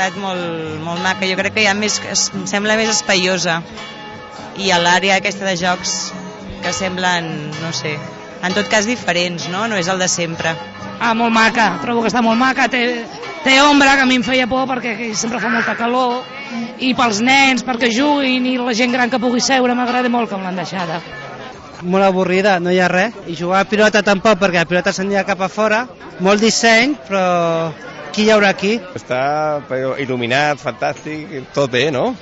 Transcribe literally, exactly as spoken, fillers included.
Molt, molt maca, jo crec que hi ha més, em sembla més espaiosa, i a l'àrea aquesta de jocs que semblen, no sé, en tot cas diferents, no? No és el de sempre. Ah, molt maca, trobo que està molt maca, té, té ombra, que a mi em feia por perquè aquí sempre fa molta calor, i pels nens, perquè juguin, i la gent gran que pugui seure, m'agrada molt com l'han deixada. Molt avorrida, no hi ha res, i jugar a pilota tampoc, perquè la pilota s'anirà cap a fora, molt disseny, però qui hi haurà aquí? Està il·luminat, fantàstic, tot bé, no?